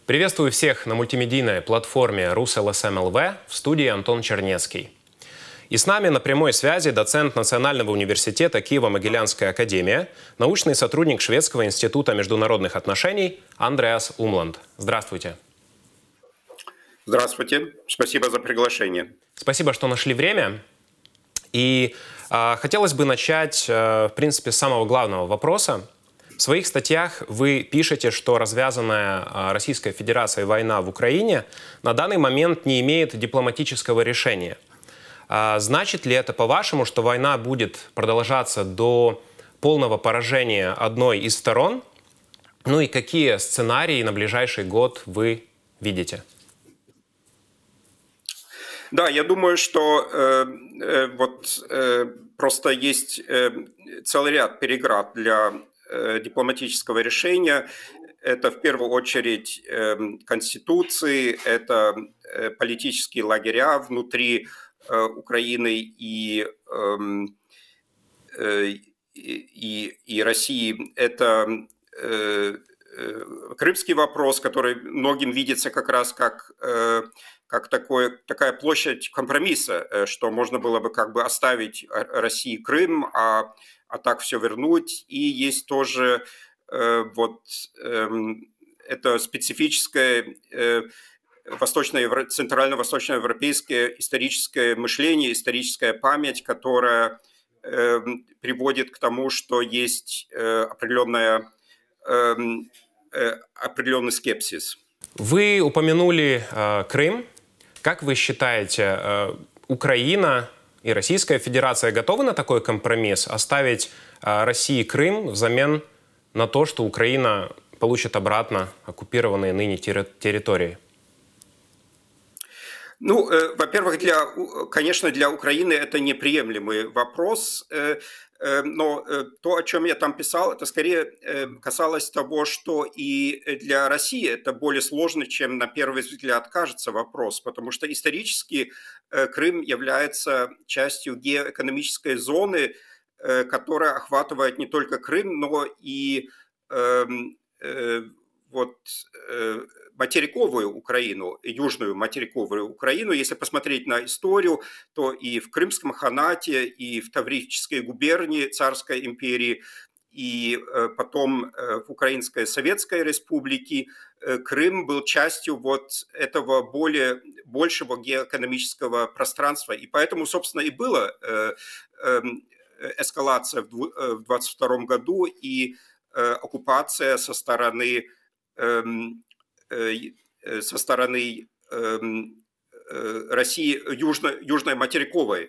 Приветствую всех на мультимедийной платформе РусЛСМ.ЛВ, в студии Антон Чернецкий. И с нами на прямой связи доцент Национального университета Киево-Могилянская академия, научный сотрудник Шведского института международных отношений Андреас Умланд. Здравствуйте. Здравствуйте. Спасибо за приглашение. Спасибо, что нашли время. И хотелось бы начать, в принципе, с самого главного вопроса. В своих статьях вы пишете, что развязанная Российской Федерацией война в Украине на данный момент не имеет дипломатического решения. Значит ли это, по-вашему, что война будет продолжаться до полного поражения одной из сторон? Ну и какие сценарии на ближайший год вы видите? Да, я думаю, что просто есть целый ряд преград для дипломатического решения. Это в первую очередь конституции, это политические лагеря внутри Украины и России. Это крымский вопрос, который многим видится как раз как такая площадь компромисса, что можно было бы как бы оставить России Крым, а так все вернуть. И есть тоже это специфическое центрально-восточноевропейское историческое мышление, историческая память, которая приводит к тому, что есть определенный скепсис. Вы упомянули Крым. Как вы считаете, Украина и Российская Федерация готовы на такой компромисс, оставить России Крым взамен на то, что Украина получит обратно оккупированные ныне территории? Ну, во-первых, конечно, для Украины это неприемлемый вопрос, но то, о чем я там писал, это скорее касалось того, что и для России это более сложно, чем на первый взгляд кажется вопрос, потому что исторически Крым является частью геоэкономической зоны, которая охватывает не только Крым, но и материковую Украину, южную материковую Украину. Если посмотреть на историю, то и в Крымском ханате, и в Таврической губернии Царской империи, и потом в Украинской Советской Республике Крым был частью этого большего геоэкономического пространства. И поэтому, собственно, и была эскалация в 1922 году и оккупация со стороны России южной материковой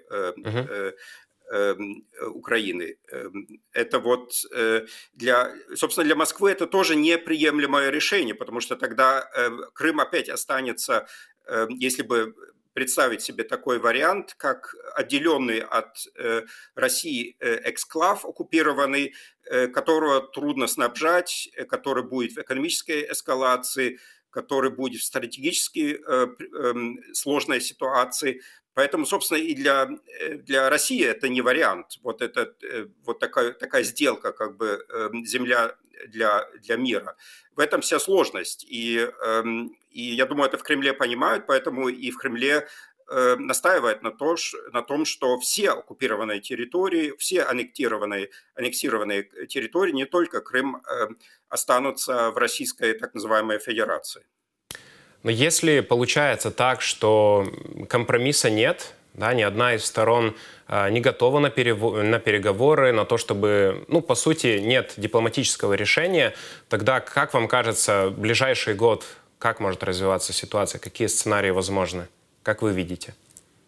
Украины. Это собственно, для Москвы это тоже неприемлемое решение, потому что тогда Крым опять останется, если бы представить себе такой вариант, как отделенный от России эксклав оккупированный, которого трудно снабжать, который будет в экономической эскалации, который будет в стратегически сложной ситуации. Поэтому, собственно, и для России это не вариант. Такая сделка, как бы земля для мира. В этом вся сложность. И я думаю, это в Кремле понимают, поэтому и в Кремле настаивает на том, что все оккупированные территории, все аннексированные территории, не только Крым, останутся в Российской так называемой Федерации. Но если получается так, что компромисса нет, да, ни одна из сторон не готова на переговоры, на то, чтобы, по сути, нет дипломатического решения, тогда, как вам кажется, в ближайший год, как может развиваться ситуация, какие сценарии возможны, как вы видите?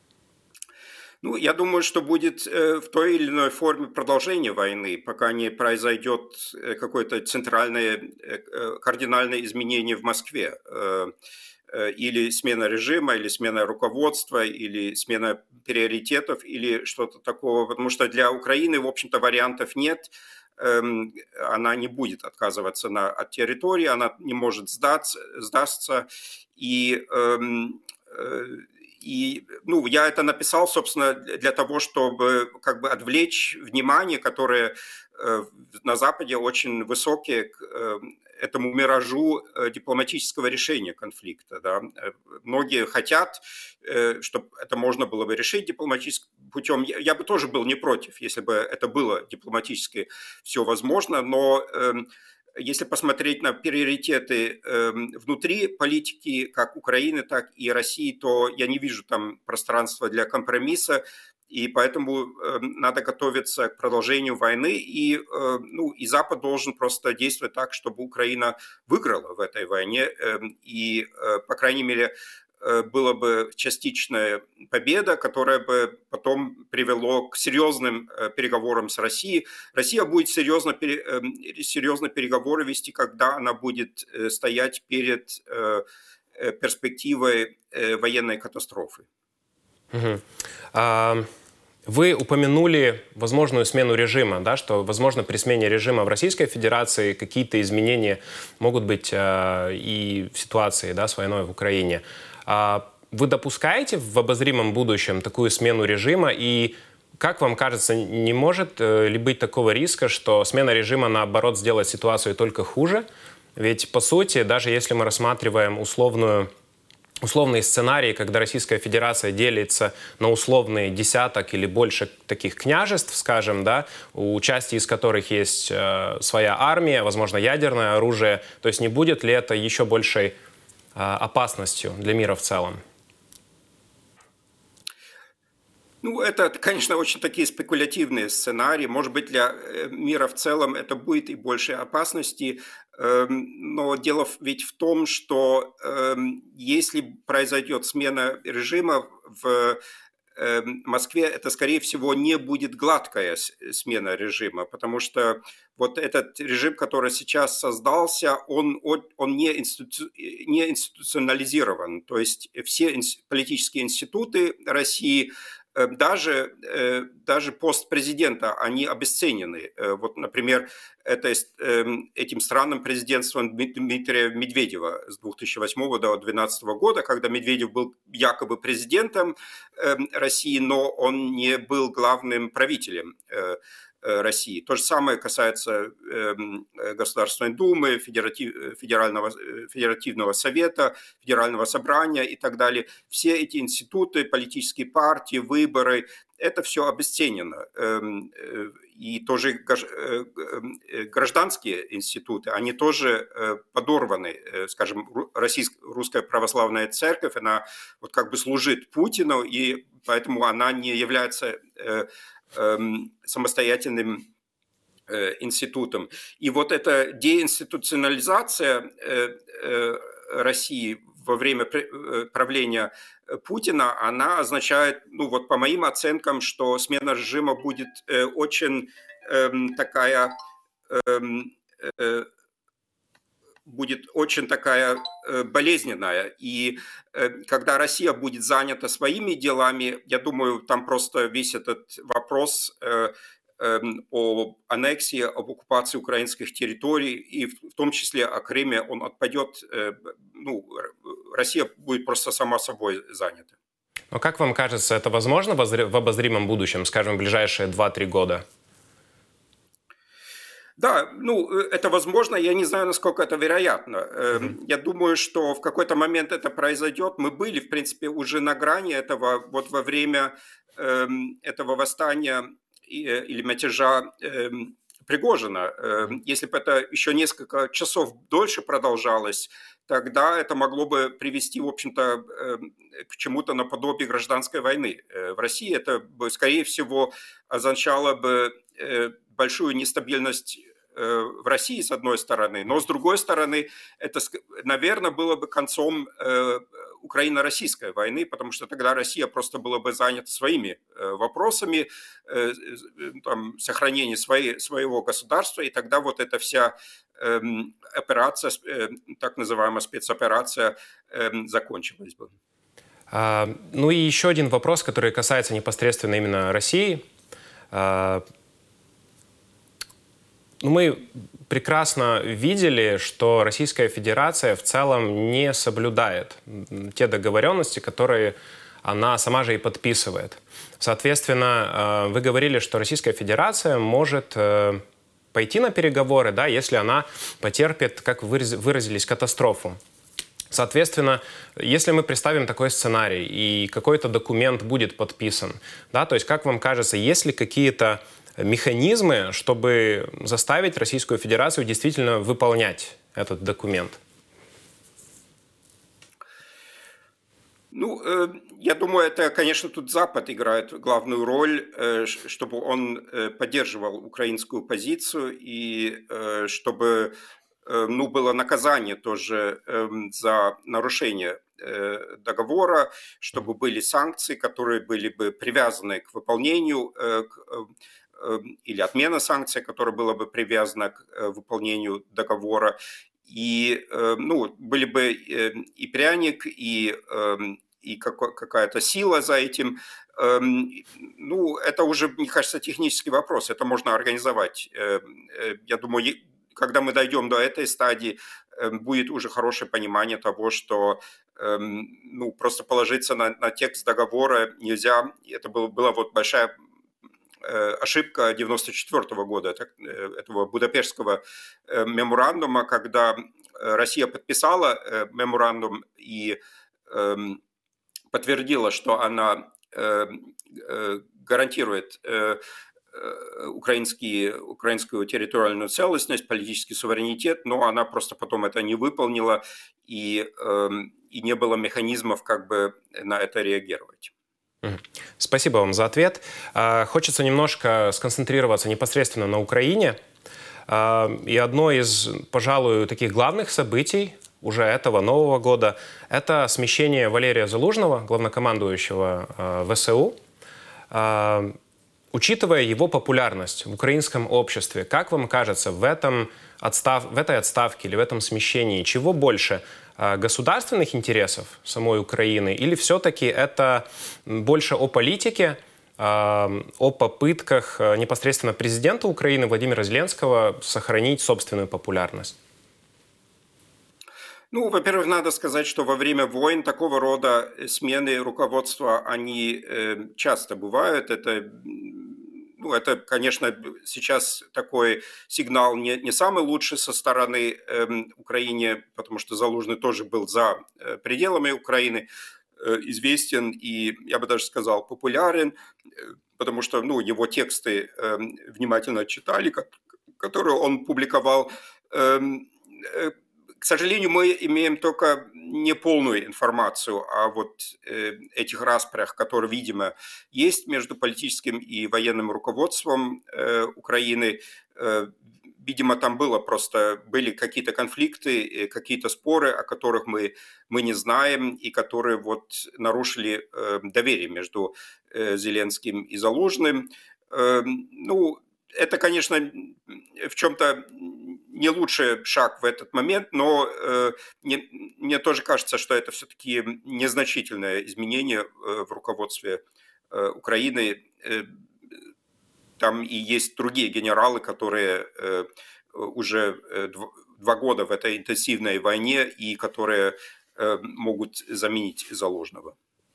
Я думаю, что будет в той или иной форме продолжение войны, пока не произойдет какое-то кардинальное изменение в Москве. Или смена режима, или смена руководства, или смена приоритетов, или что-то такого. Потому что для Украины, в общем-то, вариантов нет. Она не будет отказываться от территории, она не может сдастся. И я это написал, собственно, для того, чтобы как бы отвлечь внимание, которое на Западе очень высокие к этому миражу дипломатического решения конфликта. Да. Многие хотят, чтобы это можно было бы решить дипломатическим путем. Я бы тоже был не против, если бы это было дипломатически все возможно, но если посмотреть на приоритеты внутри политики, как Украины, так и России, то я не вижу там пространства для компромисса, и поэтому надо готовиться к продолжению войны, и Запад должен просто действовать так, чтобы Украина выиграла в этой войне, и, по крайней мере, была бы частичная победа, которая бы потом привело к серьезным переговорам с Россией. Россия будет серьезно переговоры вести, когда она будет стоять перед перспективой военной катастрофы. Вы упомянули возможную смену режима, да, что, возможно, при смене режима в Российской Федерации какие-то изменения могут быть и в ситуации, да, с войной в Украине. Вы допускаете в обозримом будущем такую смену режима? И, как вам кажется, не может ли быть такого риска, что смена режима, наоборот, сделает ситуацию только хуже? Ведь, по сути, даже если мы рассматриваем условные сценарии, когда Российская Федерация делится на условные десяток или больше таких княжеств, скажем, да, у части из которых есть своя армия, возможно, ядерное оружие, то есть не будет ли это еще большей опасностью для мира в целом? Это, конечно, очень такие спекулятивные сценарии. Может быть, для мира в целом это будет и большей опасности. Но дело ведь в том, что если произойдет смена режима в Москве, это, скорее всего, не будет гладкая смена режима, потому что вот этот режим, который сейчас создался, он не институционализирован. То есть все политические институты России, даже пост президента, они обесценены. Вот, например, этим странным президентством Дмитрия Медведева с 2008 до 2012 года, когда Медведев был якобы президентом России, но он не был главным правителем России. То же самое касается Государственной Думы, Федеративного Совета, Федерального собрания и так далее. Все эти институты, политические партии, выборы, это все обесценено. И тоже гражданские институты, они тоже подорваны. Скажем, Русская Православная Церковь, она вот как бы служит Путину, и поэтому она не является самостоятельным институтом. И вот эта деинституционализация России во время правления Путина, она означает, по моим оценкам, что смена режима будет очень такая болезненная. И когда Россия будет занята своими делами, я думаю, там просто весь этот вопрос о аннексии, об оккупации украинских территорий, и в том числе о Крыме, он отпадет. Россия будет просто сама собой занята. Но как вам кажется, это возможно в обозримом будущем, скажем, в ближайшие 2-3 года? Да, это возможно, я не знаю, насколько это вероятно. Я думаю, что в какой-то момент это произойдет. Мы были, в принципе, уже на грани этого, вот во время этого восстания или мятежа Пригожина. Если бы это еще несколько часов дольше продолжалось, тогда это могло бы привести, в общем-то, к чему-то наподобие гражданской войны. В России это бы, скорее всего, означало бы большую нестабильность в России, с одной стороны, но с другой стороны, это, наверное, было бы концом украино-российской войны, потому что тогда Россия просто была бы занята своими вопросами, сохранения своего государства, и тогда вот эта вся операция, так называемая спецоперация, закончилась бы. И еще один вопрос, который касается непосредственно именно России. Мы прекрасно видели, что Российская Федерация в целом не соблюдает те договоренности, которые она сама же и подписывает. Соответственно, вы говорили, что Российская Федерация может пойти на переговоры, да, если она потерпит, как выразились, катастрофу. Соответственно, если мы представим такой сценарий, и какой-то документ будет подписан, да, то есть, как вам кажется, есть ли какие-то механизмы, чтобы заставить Российскую Федерацию действительно выполнять этот документ? Ну, я думаю, это, конечно, тут Запад играет главную роль, чтобы он поддерживал украинскую позицию и чтобы ну, было наказание тоже за нарушение договора, чтобы были санкции, которые были бы привязаны к выполнению, или отмена санкций, которая была бы привязана к выполнению договора. И ну, были бы и пряник, и какая-то сила за этим. Ну, это уже, мне кажется, технический вопрос. Это можно организовать. Я думаю, когда мы дойдем до этой стадии, будет уже хорошее понимание того, что ну, просто положиться на текст договора нельзя. Это была вот большая ошибка 1994 года, этого Будапештского меморандума, когда Россия подписала меморандум и подтвердила, что она гарантирует украинскую территориальную целостность, политический суверенитет, но она просто потом это не выполнила, и не было механизмов, как бы на это реагировать. Спасибо вам за ответ. Хочется немножко сконцентрироваться непосредственно на Украине. И одно из, пожалуй, таких главных событий уже этого Нового года – это смещение Валерия Залужного, главнокомандующего ВСУ. Учитывая его популярность в украинском обществе, как вам кажется, в этой отставке или в этом смещении чего больше – государственных интересов самой Украины или все-таки это больше о политике, о попытках непосредственно президента Украины Владимира Зеленского сохранить собственную популярность? Ну, во-первых, надо сказать, что во время войн такого рода смены руководства, они часто бывают. Это, конечно, сейчас такой сигнал не самый лучший со стороны Украины, потому что Залужный тоже был за пределами Украины известен и, я бы даже сказал, популярен, потому что ну, его тексты внимательно читали, которые он публиковал. К сожалению, мы имеем только неполную информацию о вот этих распрях, которые, видимо, есть между политическим и военным руководством Украины. Видимо, там были какие-то конфликты, какие-то споры, о которых мы не знаем, и которые вот нарушили доверие между Зеленским и Залужным. Ну, это, конечно, в чем-то не лучший шаг в этот момент, но мне тоже кажется, что это все-таки незначительное изменение в руководстве Украины. Там и есть другие генералы, которые уже 2 года в этой интенсивной войне и которые могут заменить Залужного.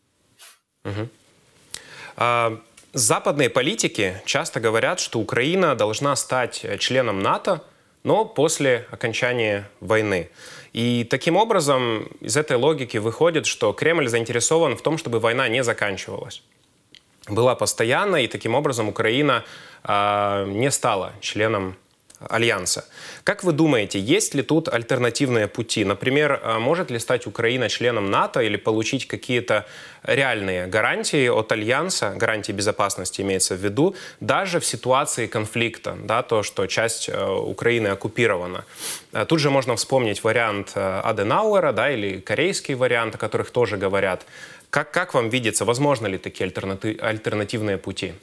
Западные политики часто говорят, что Украина должна стать членом НАТО, но после окончания войны. И таким образом из этой логики выходит, что Кремль заинтересован в том, чтобы война не заканчивалась. Была постоянной, и таким образом Украина не стала членом Альянса. Как вы думаете, есть ли тут альтернативные пути? Например, может ли стать Украина членом НАТО или получить какие-то реальные гарантии от Альянса, гарантии безопасности имеется в виду, даже в ситуации конфликта, да, то, что часть Украины оккупирована? Тут же можно вспомнить вариант Аденауэра, да, или корейский вариант, о которых тоже говорят. Как вам видится, возможно ли такие альтернативные пути?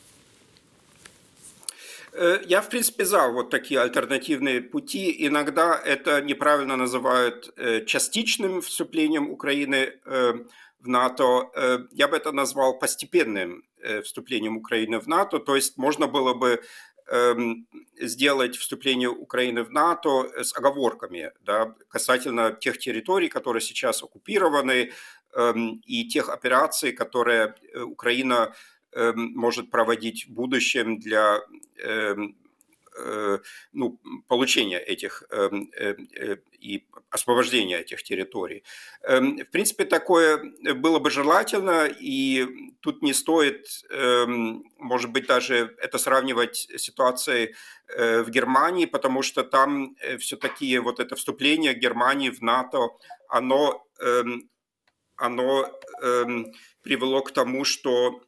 Я, в принципе, за вот такие альтернативные пути. Иногда это неправильно называют частичным вступлением Украины в НАТО. Я бы это назвал постепенным вступлением Украины в НАТО. То есть можно было бы сделать вступление Украины в НАТО с оговорками, да, касательно тех территорий, которые сейчас оккупированы, и тех операций, которые Украина может проводить в будущем для ну, получения этих и освобождения этих территорий. В принципе, такое было бы желательно, и тут не стоит, может быть, даже это сравнивать с ситуацией в Германии, потому что там все-таки вот это вступление Германии в НАТО, оно привело к тому, что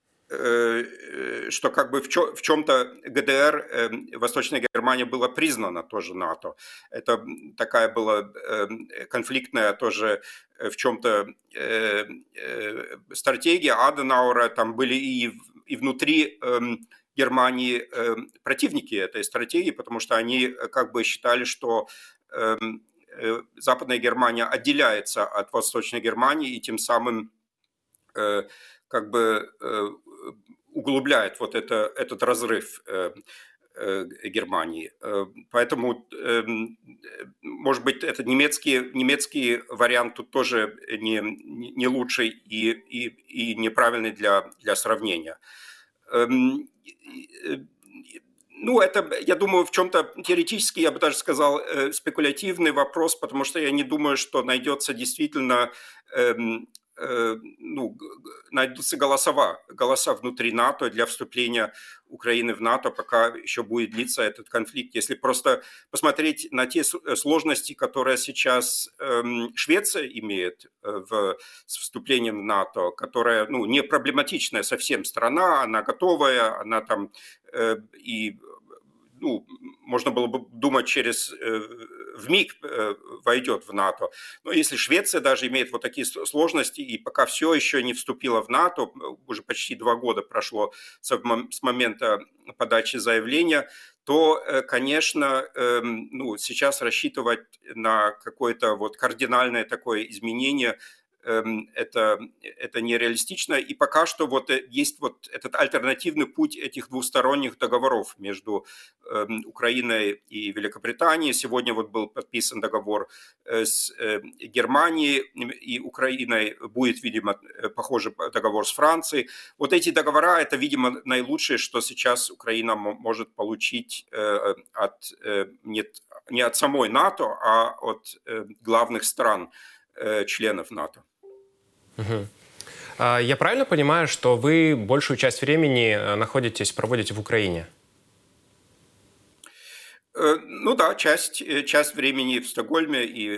как бы в чем-то ГДР, Восточная Германия, была признана тоже НАТО. Это такая была конфликтная тоже в чем-то стратегия Аденауэра. Там были и внутри Германии противники этой стратегии, потому что они как бы считали, что Западная Германия отделяется от Восточной Германии и тем самым как бы углубляет вот этот разрыв Германии. Поэтому, может быть, этот немецкий вариант тут тоже не лучший и неправильный для сравнения. Ну, это, я думаю, в чем-то теоретически, я бы даже сказал, спекулятивный вопрос, потому что я не думаю, что найдется действительно, ну, найдутся голоса внутри НАТО для вступления Украины в НАТО, пока еще будет длиться этот конфликт. Если просто посмотреть на те сложности, которые сейчас Швеция имеет с вступлением в НАТО, которая, ну, не проблематичная совсем страна, она готовая, она там и, ну, можно было бы думать, вмиг войдет в НАТО. Но если Швеция даже имеет вот такие сложности и пока все еще не вступила в НАТО, уже почти 2 года прошло с момента подачи заявления, то, конечно, ну, сейчас рассчитывать на какое-то вот кардинальное такое изменение это нереалистично. И пока что вот есть вот этот альтернативный путь этих двусторонних договоров между Украиной и Великобританией. Сегодня вот был подписан договор с Германией и Украиной. Будет, видимо, похожий договор с Францией. Вот эти договора – это, видимо, наилучшее, что сейчас Украина может получить не от самой НАТО, а от главных стран, членов НАТО. Угу. Я правильно понимаю, что вы большую часть времени проводите в Украине? Ну да, часть времени в Стокгольме и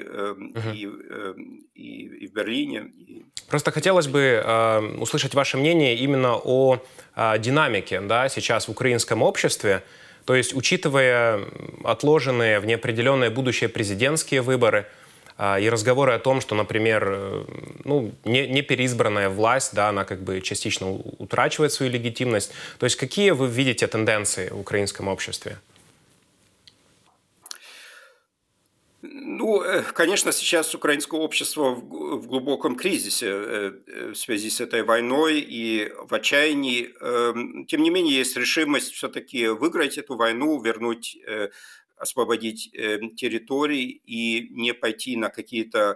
в Берлине. Просто хотелось бы услышать ваше мнение именно о динамике, да, сейчас в украинском обществе. То есть, учитывая отложенные в неопределенное будущее президентские выборы, и разговоры о том, что, например, ну, не переизбранная власть, да, она как бы частично утрачивает свою легитимность. То есть какие вы видите тенденции в украинском обществе? Ну, конечно, сейчас украинское общество в глубоком кризисе в связи с этой войной и в отчаянии. Тем не менее, есть решимость все-таки выиграть эту войну, освободить территории и не пойти на какие-то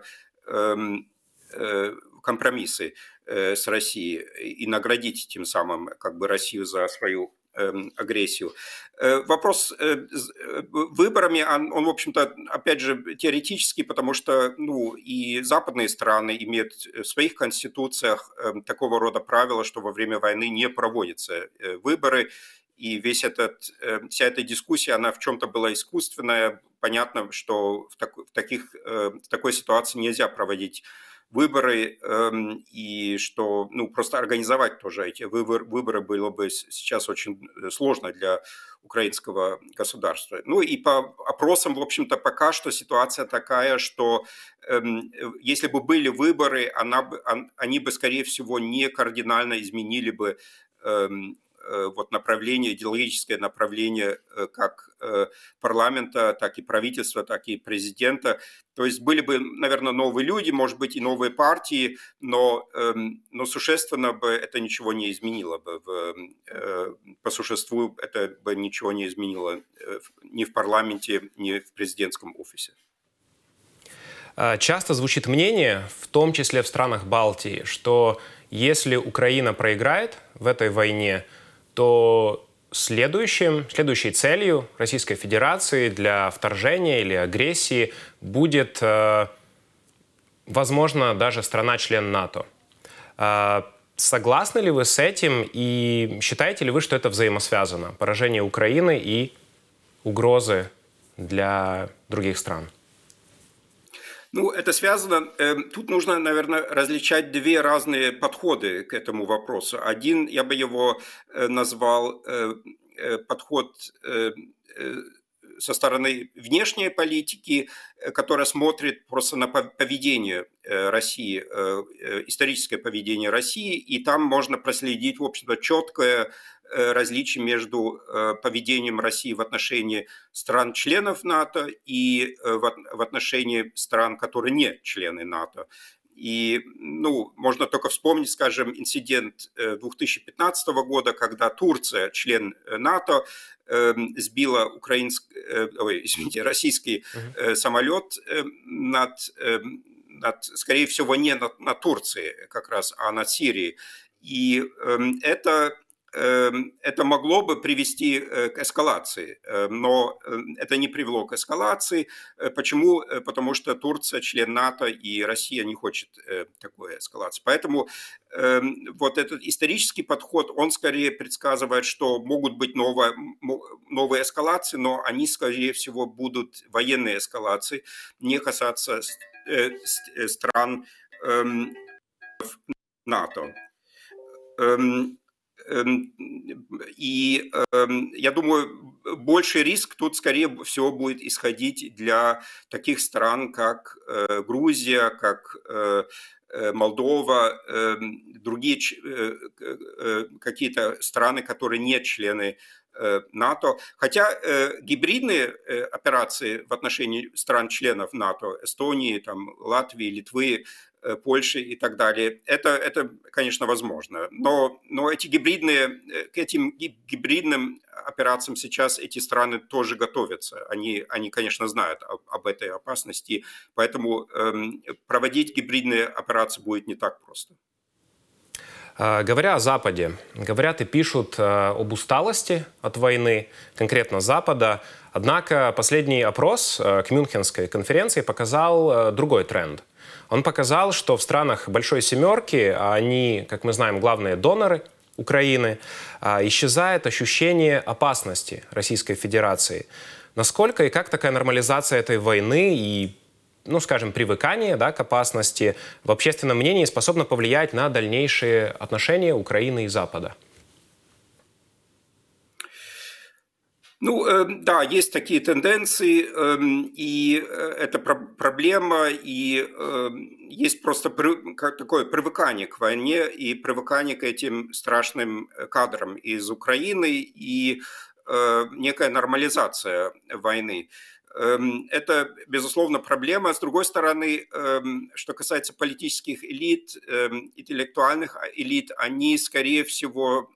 компромиссы с Россией и наградить тем самым как бы Россию за свою агрессию. Вопрос выборами, он, в общем-то, опять же, теоретический, потому что, ну, и западные страны имеют в своих конституциях такого рода правила, что во время войны не проводятся выборы, и вся эта дискуссия, она в чем-то была искусственная. Понятно, что в такой ситуации нельзя проводить выборы, и что, ну, просто организовать тоже эти выборы было бы сейчас очень сложно для украинского государства. Ну и по опросам, в общем-то, пока что ситуация такая, что если бы были выборы, они бы, скорее всего, не кардинально изменили бы вот идеологическое направление как парламента, так и правительства, так и президента. То есть были бы, наверное, новые люди, может быть, и новые партии, но существенно бы это ничего не изменило бы. По существу это бы ничего не изменило ни в парламенте, ни в президентском офисе. Часто звучит мнение, в том числе в странах Балтии, что если Украина проиграет в этой войне, то следующей целью Российской Федерации для вторжения или агрессии будет, возможно, даже страна-член НАТО. Согласны ли вы с этим и считаете ли вы, что это взаимосвязано? Поражение Украины и угрозы для других стран? Ну, это связано. Тут нужно, наверное, различать две разные подходы к этому вопросу. Один, я бы его назвал подход со стороны внешней политики, которая смотрит просто на поведение России, историческое поведение России, и там можно проследить, в общем-то, четкое различие между поведением России в отношении стран-членов НАТО и в отношении стран, которые не члены НАТО. И, можно только вспомнить, скажем, инцидент 2015 года, когда Турция, член НАТО, сбила российский самолет скорее всего, не над Турцией как раз, а над Сирией. И это могло бы привести к эскалации, но это не привело к эскалации. Почему? Потому что Турция член НАТО, и Россия не хочет такой эскалации. Поэтому вот этот исторический подход, он скорее предсказывает, что могут быть новые эскалации, но они, скорее всего, будут военные эскалации, не касаться стран НАТО. И я думаю, больший риск тут, скорее всего, будет исходить для таких стран, как Грузия, как Молдова, другие какие-то страны, которые не члены НАТО. Хотя гибридные операции в отношении стран-членов НАТО, Эстонии, Латвии, Литвы, Польши и так далее, это, конечно, возможно. Но к этим гибридным операциям сейчас эти страны тоже готовятся. Они, конечно, знают об этой опасности, поэтому проводить гибридные операции будет не так просто. Говоря о Западе, говорят и пишут об усталости от войны, конкретно Запада. Однако последний опрос к Мюнхенской конференции показал другой тренд. Он показал, что в странах Большой Семерки, а они, как мы знаем, главные доноры Украины, исчезает ощущение опасности Российской Федерации. Насколько и как такая нормализация этой войны и, скажем, привыкание к опасности в общественном мнении способно повлиять на дальнейшие отношения Украины и Запада? Да, есть такие тенденции, и это проблема, и есть просто такое привыкание к войне и привыкание к этим страшным кадрам из Украины и некая нормализация войны. Это, безусловно, проблема. С другой стороны, что касается политических элит, интеллектуальных элит, они, скорее всего,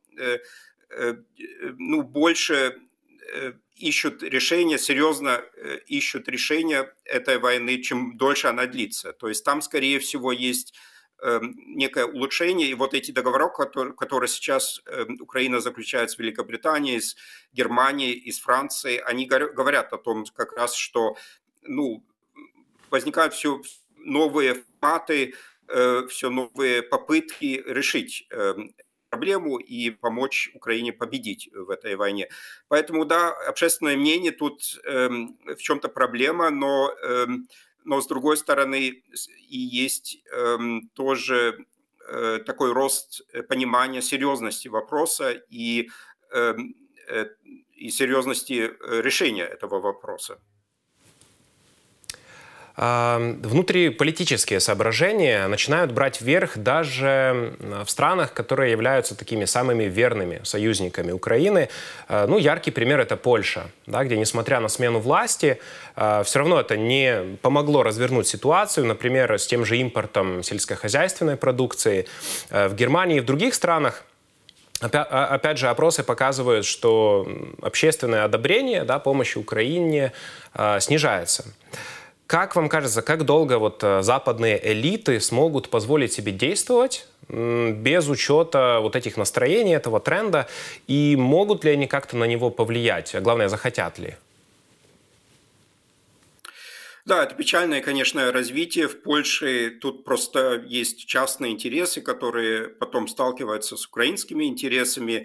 больше ищут решения, серьезно ищут решения этой войны, чем дольше она длится. То есть там, скорее всего, есть некое улучшение. И вот эти договора, которые сейчас Украина заключает с Великобританией, с Германией и с Францией, они говорят о том как раз, что возникают все новые форматы, все новые попытки решить проблему и помочь Украине победить в этой войне. Поэтому, да, общественное мнение тут в чем-то проблема, но с другой стороны и есть тоже такой рост понимания серьезности вопроса и серьезности решения этого вопроса. Внутриполитические соображения начинают брать верх даже в странах, которые являются такими самыми верными союзниками Украины. Яркий пример – это Польша, где, несмотря на смену власти, все равно это не помогло развернуть ситуацию, например, с тем же импортом сельскохозяйственной продукции. В Германии и в других странах, опять же, опросы показывают, что общественное одобрение помощи Украине снижается. Как вам кажется, как долго западные элиты смогут позволить себе действовать без учета вот этих настроений, этого тренда, и могут ли они как-то на него повлиять, а главное, захотят ли? Да, это печальное, конечно, развитие в Польше. Тут просто есть частные интересы, которые потом сталкиваются с украинскими интересами.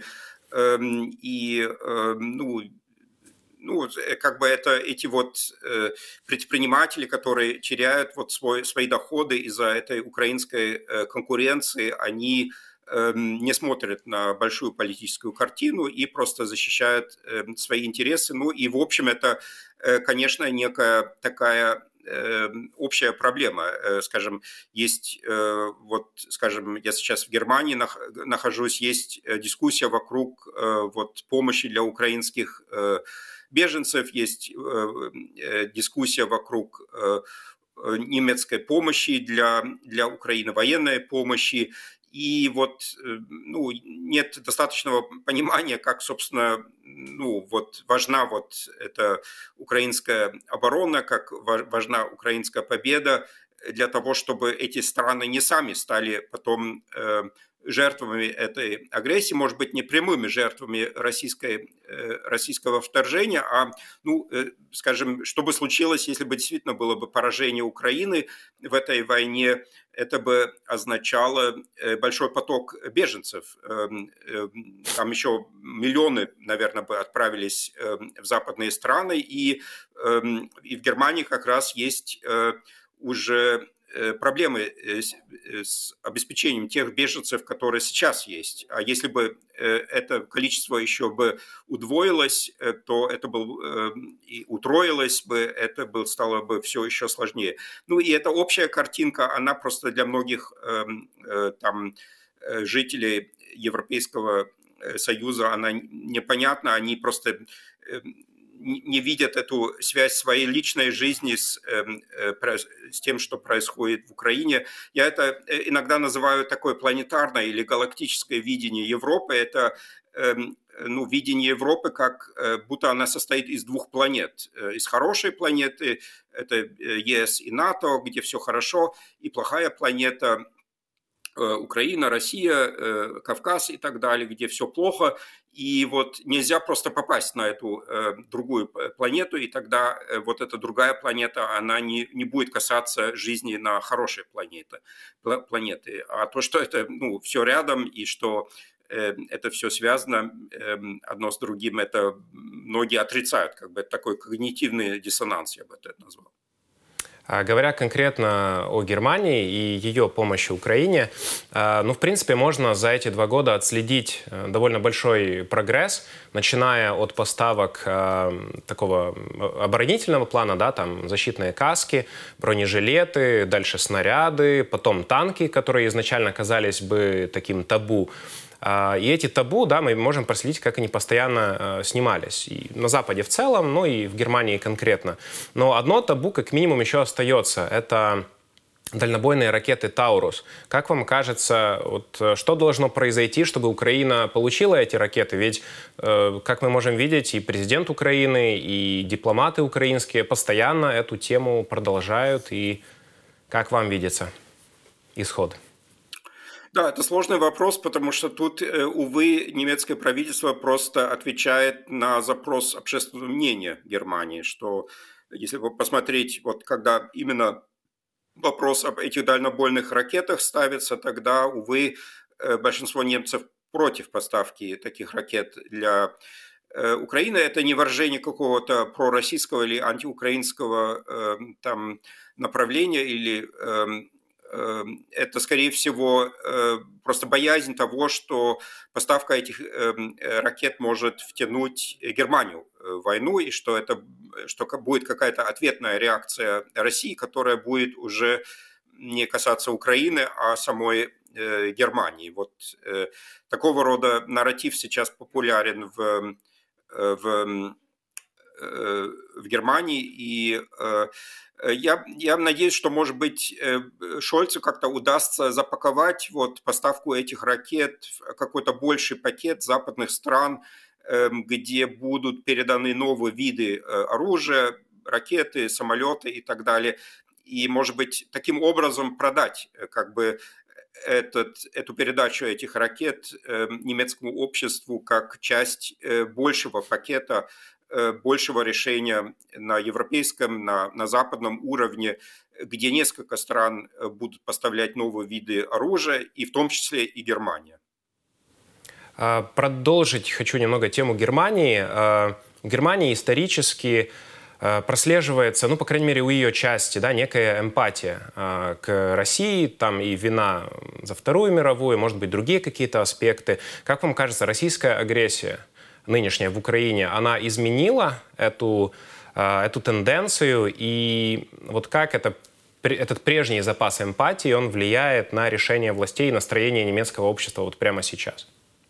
Как бы это эти вот предприниматели, которые теряют вот свои доходы из-за этой украинской конкуренции, они не смотрят на большую политическую картину и просто защищают свои интересы. Ну и, в общем, это, конечно, некая такая общая проблема. Скажем, есть, вот, скажем, я сейчас в Германии нахожусь, есть дискуссия вокруг вот помощи для украинских беженцев, есть дискуссия вокруг немецкой помощи для Украины, военной помощи. И вот нет достаточного понимания, как, собственно, вот важна вот эта украинская оборона, как важна украинская победа для того, чтобы эти страны не сами стали потом жертвами этой агрессии, может быть, не прямыми жертвами российского вторжения, а, скажем, что бы случилось, если бы действительно было бы поражение Украины в этой войне, это бы означало большой поток беженцев. Там еще миллионы, наверное, бы отправились в западные страны, и в Германии как раз есть уже проблемы с обеспечением тех беженцев, которые сейчас есть. А если бы это количество еще бы удвоилось, то это было и утроилось бы, это бы стало бы все еще сложнее. Ну и эта общая картинка, она просто для многих там жителей Европейского Союза, она непонятна, они просто не видят эту связь своей личной жизни с тем, что происходит в Украине. Я это иногда называю такое планетарное или галактическое видение Европы. Это видение Европы, как будто она состоит из двух планет. Из хорошей планеты, это ЕС и НАТО, где все хорошо, и плохая планета, Украина, Россия, Кавказ и так далее, где все плохо. И вот нельзя просто попасть на эту другую планету, и тогда вот эта другая планета, она не будет касаться жизни на хорошей планеты. А то, что это все рядом, и что это все связано одно с другим, это многие отрицают. Как бы это такой когнитивный диссонанс, я бы это назвал. Говоря конкретно о Германии и ее помощи Украине, в принципе, можно за эти 2 года отследить довольно большой прогресс, начиная от поставок такого оборонительного плана, да, там защитные каски, бронежилеты, дальше снаряды, потом танки, которые изначально казались бы таким табу. И эти табу, да, мы можем проследить, как они постоянно снимались. И на Западе в целом, и в Германии конкретно. Но одно табу как минимум еще остается. Это дальнобойные ракеты «Таурус». Как вам кажется, что должно произойти, чтобы Украина получила эти ракеты? Ведь, как мы можем видеть, и президент Украины, и дипломаты украинские постоянно эту тему продолжают. И как вам видится исход? Да, это сложный вопрос, потому что тут, увы, немецкое правительство просто отвечает на запрос общественного мнения Германии, что если посмотреть, вот когда именно вопрос об этих дальнобойных ракетах ставится, тогда, увы, большинство немцев против поставки таких ракет для Украины. Это не выражение какого-то пророссийского или антиукраинского там направления или это, скорее всего, просто боязнь того, что поставка этих ракет может втянуть Германию в войну, и что будет какая-то ответная реакция России, которая будет уже не касаться Украины, а самой Германии. Вот такого рода нарратив сейчас популярен в Германии, и я надеюсь, что, может быть, Шольцу как-то удастся запаковать вот поставку этих ракет в какой-то больший пакет западных стран, где будут переданы новые виды оружия, ракеты, самолеты и так далее. И, может быть, таким образом продать как бы эту передачу этих ракет немецкому обществу как часть большего пакета, большего решения на европейском, на западном уровне, где несколько стран будут поставлять новые виды оружия, и в том числе и Германия. Продолжить хочу немного тему Германии. В Германии исторически прослеживается, ну, по крайней мере, у ее части, да, некая эмпатия к России, там и вина за Вторую мировую, может быть, другие какие-то аспекты. Как вам кажется, российская агрессия нынешняя в Украине, она изменила эту тенденцию, и вот как этот прежний запас эмпатии, он влияет на решение властей и настроение немецкого общества вот прямо сейчас?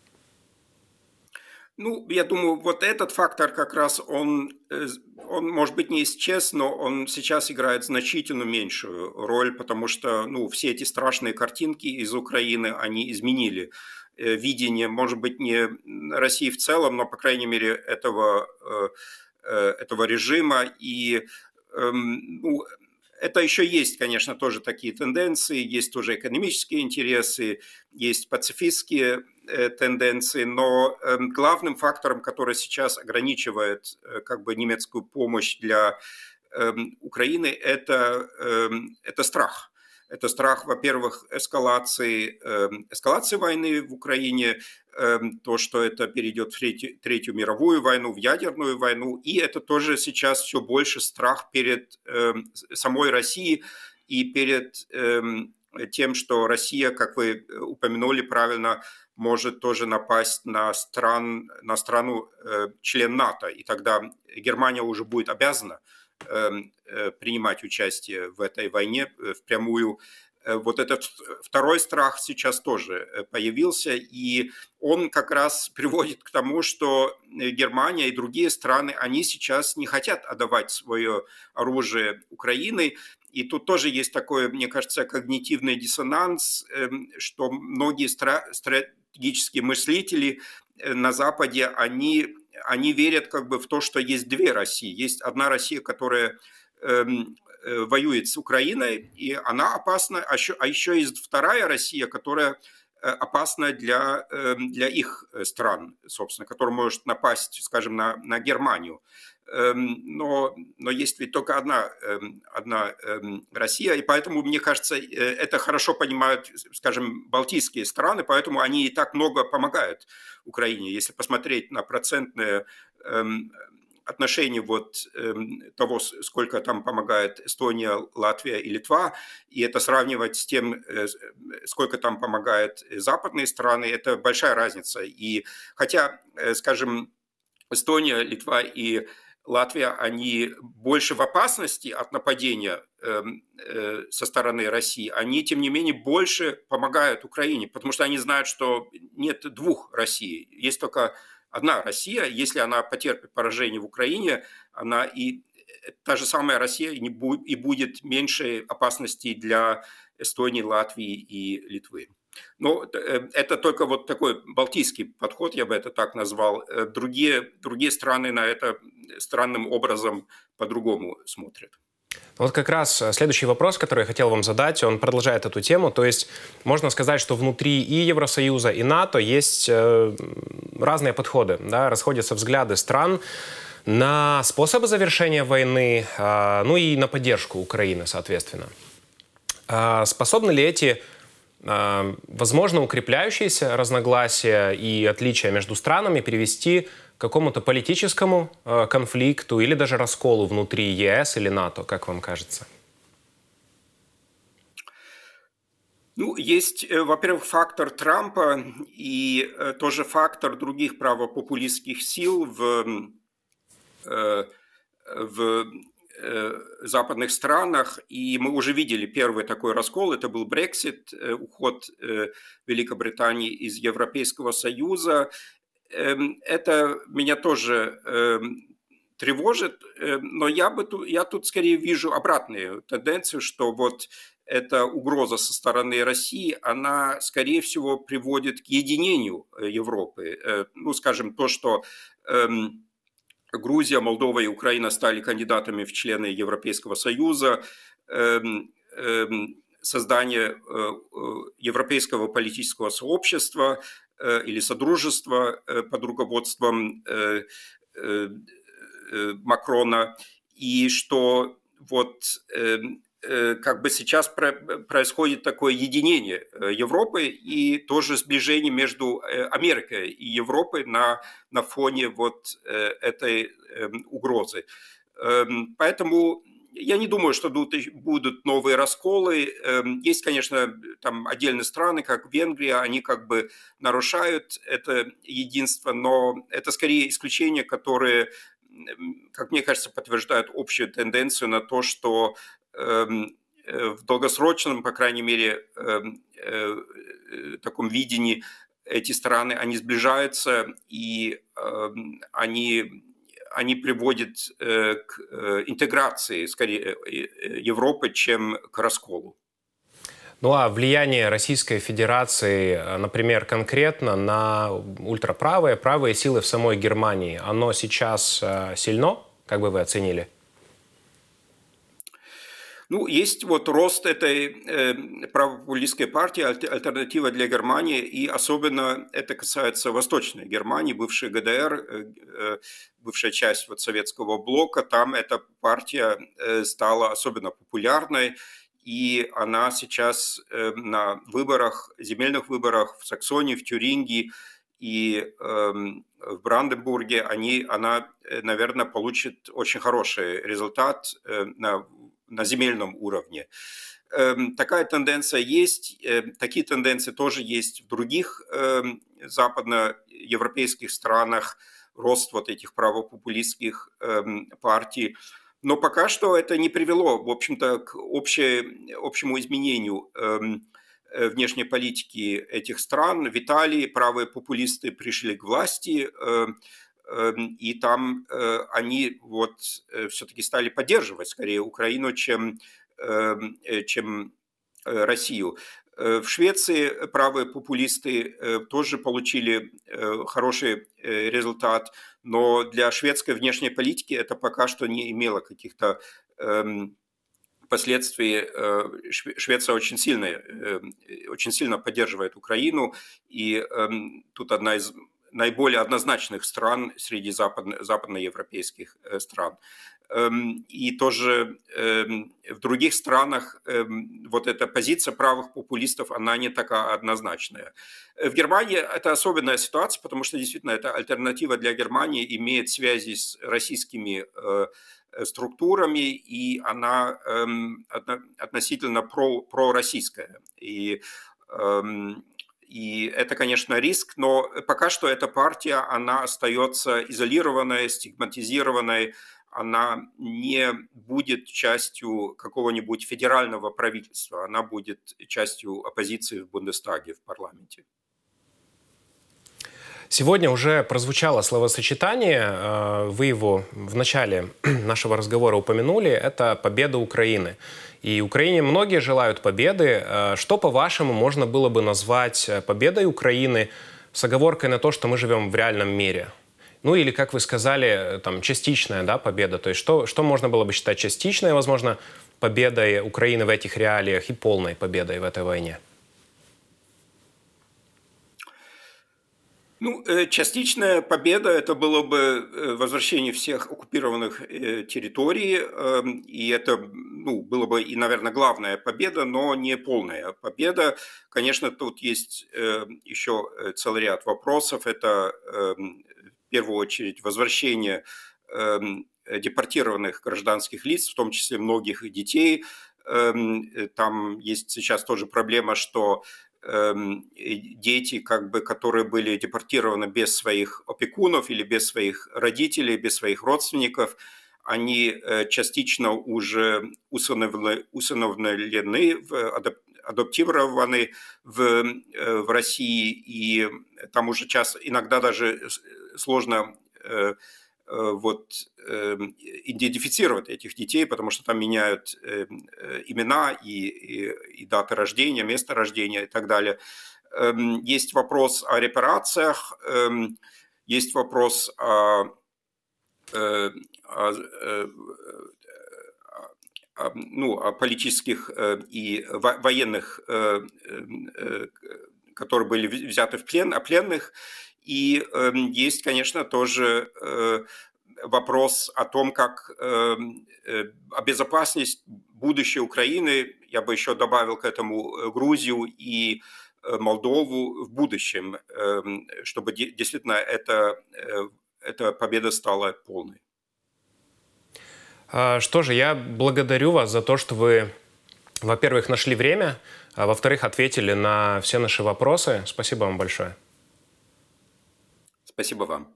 Ну, я думаю, вот этот фактор как раз, он может быть, не исчез, но он сейчас играет значительно меньшую роль, потому что, ну, все эти страшные картинки из Украины, они изменили видение, может быть, не России в целом, но, по крайней мере, этого режима. И ну, это еще есть, конечно, тоже такие тенденции, есть тоже экономические интересы, есть пацифистские тенденции, но главным фактором, который сейчас ограничивает как бы немецкую помощь для Украины, это страх. Это страх, во-первых, эскалации войны в Украине, то, что это перейдет в Третью мировую войну, в ядерную войну, и это тоже сейчас все больше страх перед самой Россией и перед тем, что Россия, как вы упомянули правильно, может тоже напасть на страну член НАТО, и тогда Германия уже будет обязана принимать участие в этой войне впрямую. Вот этот второй страх сейчас тоже появился, и он как раз приводит к тому, что Германия и другие страны, они сейчас не хотят отдавать свое оружие Украине. И тут тоже есть такой, мне кажется, когнитивный диссонанс, что многие стратегические мыслители на Западе, они верят как бы в то, что есть две России. Есть одна Россия, которая воюет с Украиной, и она опасна, а еще есть вторая Россия, которая опасна для их стран, собственно, которая может напасть, скажем, на Германию. Но есть ведь только одна Россия, и поэтому, мне кажется, это хорошо понимают, скажем, балтийские страны, поэтому они и так много помогают Украине. Если посмотреть на процентные отношение вот того, сколько там помогает Эстония, Латвия и Литва, и это сравнивать с тем, сколько там помогают западные страны, это большая разница. И хотя, скажем, Эстония, Литва и Латвия, они больше в опасности от нападения со стороны России, они, тем не менее, больше помогают Украине, потому что они знают, что нет двух Россий, есть только одна Россия. Если она потерпит поражение в Украине, она и та же самая Россия и будет меньше опасностей для Эстонии, Латвии и Литвы. Но это только вот такой балтийский подход, я бы это так назвал. Другие страны на это странным образом по-другому смотрят. Вот как раз следующий вопрос, который я хотел вам задать, он продолжает эту тему. То есть можно сказать, что внутри и Евросоюза, и НАТО есть разные подходы, да, расходятся взгляды стран на способы завершения войны, ну и на поддержку Украины, соответственно. Способны ли эти, возможно, укрепляющиеся разногласия и отличия между странами привести к какому-то политическому конфликту или даже расколу внутри ЕС или НАТО, как вам кажется? Ну, есть, во-первых, фактор Трампа и тоже фактор других правопопулистских сил в западных странах, и мы уже видели первый такой раскол, это был Брексит, уход Великобритании из Европейского Союза. Это меня тоже тревожит, но я тут скорее вижу обратную тенденцию, что вот эта угроза со стороны России, она, скорее всего, приводит к единению Европы. Ну, скажем, то, что Грузия, Молдова и Украина стали кандидатами в члены Европейского Союза, создание европейского политического сообщества или содружества под руководством Макрона, и что вот как бы сейчас происходит такое единение Европы и тоже сближение между Америкой и Европой на фоне вот этой угрозы. Поэтому я не думаю, что будут новые расколы. Есть, конечно, там отдельные страны, как Венгрия, они как бы нарушают это единство, но это скорее исключения, которые, как мне кажется, подтверждают общую тенденцию на то, что в долгосрочном, по крайней мере, таком видении эти страны, они сближаются, и они приводят к интеграции, скорее, Европы, чем к расколу. Ну а влияние Российской Федерации, например, конкретно на ультраправые, правые силы в самой Германии, оно сейчас сильно, как бы вы оценили? Ну, есть вот рост этой правопопулистской партии «Альтернатива для Германии», и особенно это касается Восточной Германии, бывшей ГДР, бывшая часть вот советского блока. Там эта партия стала особенно популярной, и она сейчас на выборах, земельных выборах в Саксонии, в Тюрингии и в Бранденбурге, она, наверное, получит очень хороший результат на земельном уровне. Такая тенденция есть, такие тенденции тоже есть в других западноевропейских странах, рост вот этих правопопулистских партий. Но пока что это не привело, в общем-то, к общему изменению внешней политики этих стран. В Италии правые популисты пришли к власти, и там они вот все-таки стали поддерживать скорее Украину, чем Россию. В Швеции правые популисты тоже получили хороший результат, но для шведской внешней политики это пока что не имело каких-то последствий. Швеция очень сильно поддерживает Украину, и тут одна из наиболее однозначных стран среди западноевропейских стран. И тоже в других странах вот эта позиция правых популистов, она не такая однозначная. В Германии это особенная ситуация, потому что действительно эта альтернатива для Германии имеет связи с российскими структурами, и она относительно пророссийская. И это, конечно, риск, но пока что эта партия, она остается изолированной, стигматизированной, она не будет частью какого-нибудь федерального правительства, она будет частью оппозиции в Бундестаге, в парламенте. Сегодня уже прозвучало словосочетание, вы его в начале нашего разговора упомянули, это победа Украины. И Украине многие желают победы. Что, по-вашему, можно было бы назвать победой Украины с оговоркой на то, что мы живем в реальном мире? Ну или, как вы сказали, там, частичная, да, победа. То есть что можно было бы считать частичной, возможно, победой Украины в этих реалиях и полной победой в этой войне? Ну, частичная победа – это было бы возвращение всех оккупированных территорий, и это было бы, и, наверное, главная победа, но не полная победа. Конечно, тут есть еще целый ряд вопросов. Это, в первую очередь, возвращение депортированных гражданских лиц, в том числе многих детей. Там есть сейчас тоже проблема, что дети, которые были депортированы без своих опекунов или без своих родителей, без своих родственников, они частично уже усыновлены, адаптированы в России, и там уже иногда даже сложно идентифицировать этих детей, потому что там меняют имена и даты рождения, место рождения и так далее. Есть вопрос о репарациях, есть вопрос о политических и военных, которые были взяты в плен, о пленных. И есть, конечно, тоже вопрос о том, как безопасность будущей Украины, я бы еще добавил к этому Грузию и Молдову в будущем, чтобы действительно эта победа стала полной. Что же, я благодарю вас за то, что вы, во-первых, нашли время, а во-вторых, ответили на все наши вопросы. Спасибо вам большое. Спасибо вам.